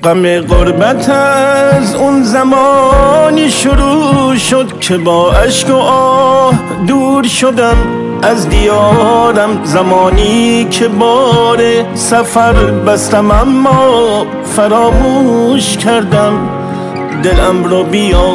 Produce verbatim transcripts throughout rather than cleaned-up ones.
غم غربت از اون زمانی شروع شد که با اشک و آه دور شدم از دیارم، زمانی که بار سفر بستم اما فراموش کردم دلم رو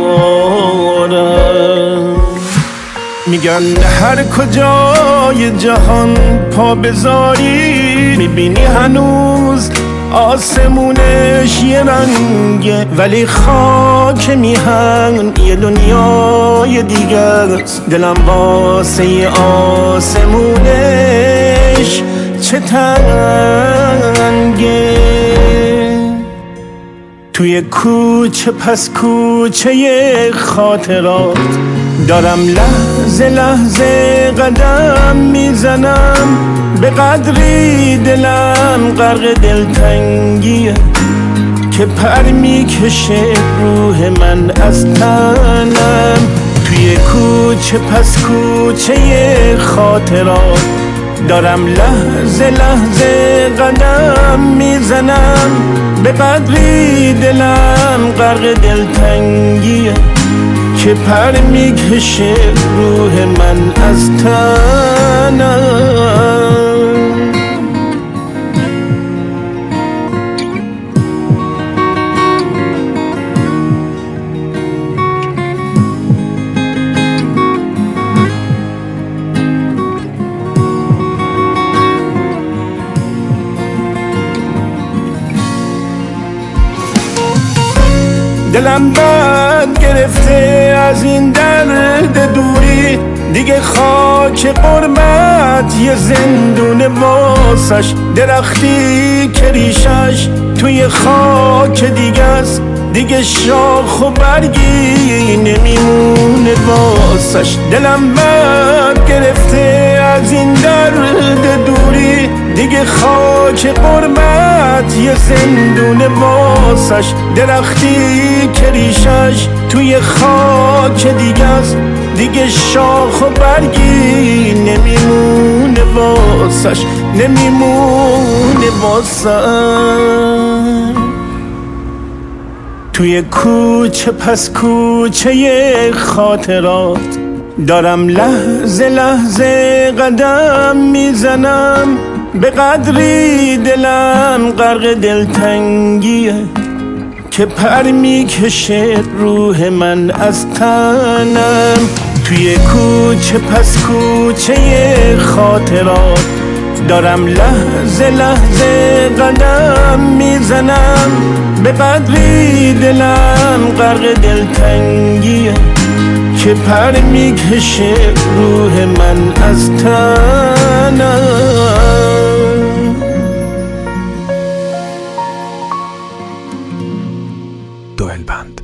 بیارم. میگن هر کجای جهان پا بذاری میبینی هنوز آسمونش یه رنگه، ولی خاک میهن یه دنیای دیگه است. دلم واسه آسمونش چه تنگه. توی کوچه پس کوچه خاطرات دارم لحظه لحظه قدم میزنم، به قدری دلم غرق دلتنگیه که پر میکشه روح من از تنم. توی کوچه پس کوچه خاطرات دارم لحظه لحظه قدم میزنم، به قدری دلم غرق دلتنگیه که پر میکشه روح من از تنم. دلم بد گرفته از این درد دوری، دیگه خاک قربت یه زندون واسش، درختی که ریشش توی خاک دیگه است، دیگه شاخ و برگی نمیمونه واسش. دلم بد گرفته از این درد دوری، دیگه خاک قربت یه زندون واسش، درختی که ریشش توی خاک دیگه است، دیگه شاخ و برگی نمیمونه واسش، نمیمونه واسش. توی کوچه پس کوچه خاطرات دارم لحظه لحظه قدم میزنم، به قدری دلم غرق دلتنگیه که پر میکشه روح من از تنم. توی کوچه پس کوچه خاطرات دارم لحظه لحظه قدم میزنم، به قدری دلم غرق دلتنگیه که پر میکشه روح من از تنم. دوئل بند.